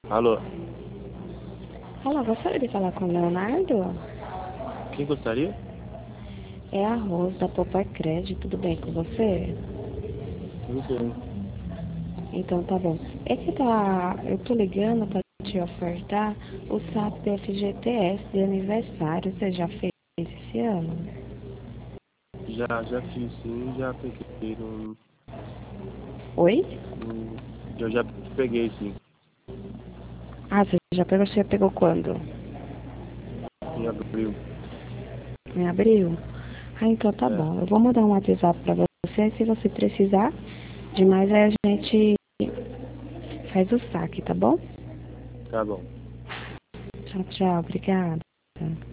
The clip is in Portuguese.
Alô, Olá, gostaria de falar com o Leonardo? quem gostaria? É a Rose da Poupar Crédito, tudo bem com você? Tudo bem. Então tá bom. Eu tô ligando para te ofertar o SAP FGTS de aniversário. Você já fez esse ano? Já fiz sim, já peguei Oi? no- eu já peguei sim, Ah, você pegou quando? em abril. Em abril? Ah, então tá É, bom. Eu vou mandar um WhatsApp para você. Se você precisar de mais, aí a gente faz o saque, tá bom? tá bom. Tchau, tchau. Obrigada.